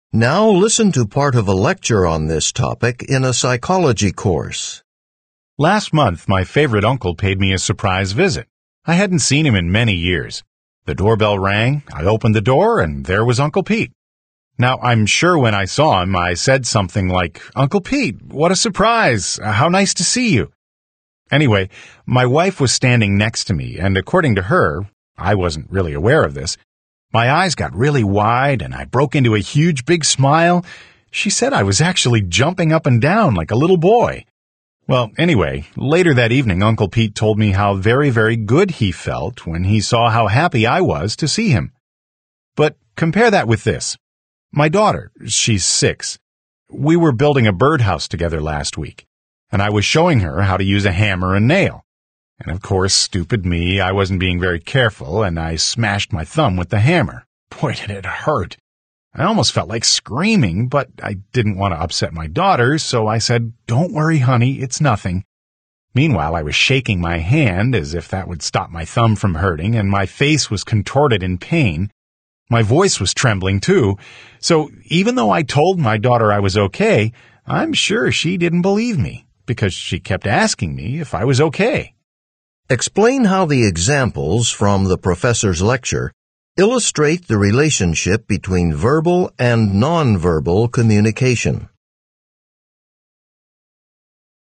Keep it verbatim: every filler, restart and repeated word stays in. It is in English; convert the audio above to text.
Now listen to part of a lecture on this topic in a psychology course. Last month, my favorite uncle paid me a surprise visit. I hadn't seen him in many years. The doorbell rang, I opened the door, and there was Uncle Pete. Now, I'm sure when I saw him, I said something like, "Uncle Pete, what a surprise! How nice to see you." Anyway, my wife was standing next to me, and according to her, I wasn't really aware of this, my eyes got really wide and I broke into a huge big smile. She said I was actually jumping up and down like a little boy. Well, anyway, later that evening, Uncle Pete told me how very, very good he felt when he saw how happy I was to see him. But compare that with this. My daughter, she's six. We were building a birdhouse together last week, and I was showing her how to use a hammer and nail. And of course, stupid me, I wasn't being very careful, and I smashed my thumb with the hammer. Boy, did it hurt. I almost felt like screaming, but I didn't want to upset my daughter, so I said, "Don't worry, honey, it's nothing." Meanwhile, I was shaking my hand as if that would stop my thumb from hurting, and my face was contorted in pain. My voice was trembling, too, so even though I told my daughter I was okay, I'm sure she didn't believe me, because she kept asking me if I was okay. Explain how the examples from the professor's lecture illustrate the relationship between verbal and nonverbal communication.